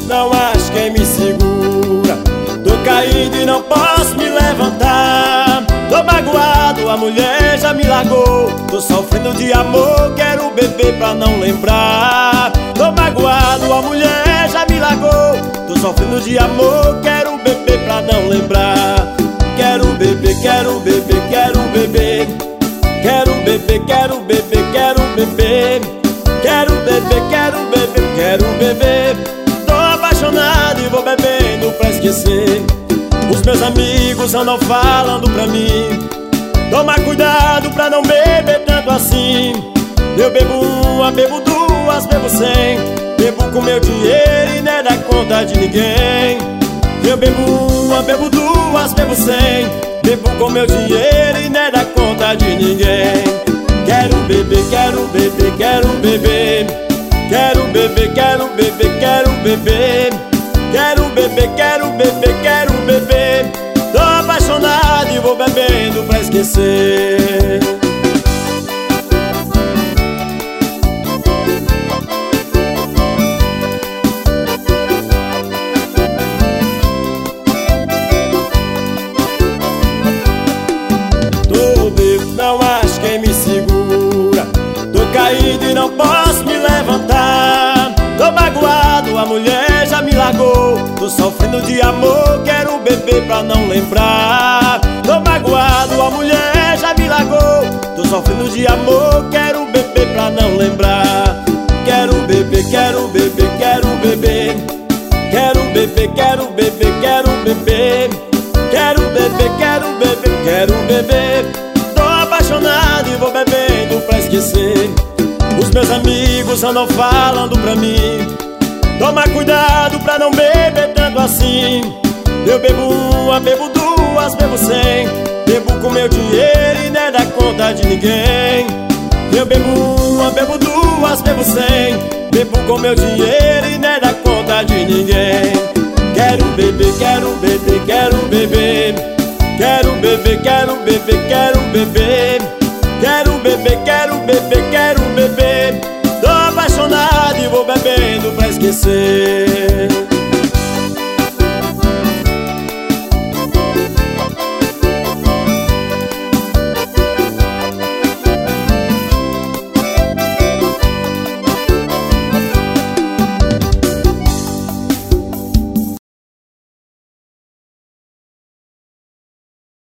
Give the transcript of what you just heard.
não acho quem me segura. Tô caído e não posso me levantar. Tô magoado, a mulher já me largou. Tô sofrendo de amor, quero beber pra não lembrar. Tô magoado, a mulher já me largou. Tô sofrendo de amor, quero beber pra não lembrar. Quero beber, quero beber, quero beber. Quero beber, quero beber, quero beber. Quero beber, quero beber, quero beber. Tô apaixonado e vou bebendo pra esquecer. Os meus amigos andam falando pra mim: toma cuidado pra não beber tanto assim. Eu bebo uma, bebo duas, bebo 100. Bebo com meu dinheiro e não é da conta de ninguém. Eu bebo uma, bebo duas, bebo 100. Bebo com meu dinheiro e não é da conta de ninguém. Quero beber, quero beber, quero beber. Quero beber, quero beber, quero beber. Quero beber, quero beber, quero beber. Tô apaixonado e vou bebendo pra esquecer. Tô bebo, não acho quem me segura. Tô caído e não posso me levantar. Tô magoado, a mulher já me largou. Tô sofrendo de amor, quero beber pra não lembrar. Tô magoado, a mulher já me largou. Tô sofrendo de amor, quero beber pra não lembrar. Quero beber, quero beber, quero beber. Quero beber, quero beber, quero beber. Quero beber, quero beber, quero beber. Tô apaixonado e vou bebendo pra esquecer. Os meus amigos andam falando pra mim: toma cuidado pra não beber tanto assim. Eu bebo uma, bebo duas, bebo 100. Bebo com meu dinheiro e não é da conta de ninguém. Eu bebo uma, bebo duas, bebo 100. Bebo com meu dinheiro e não é da conta de ninguém. Quero beber, quero beber, quero beber. Quero beber, quero beber, quero beber. Quero beber, quero beber, quero beber. Tô apaixonado e vou bebendo pra esquecer.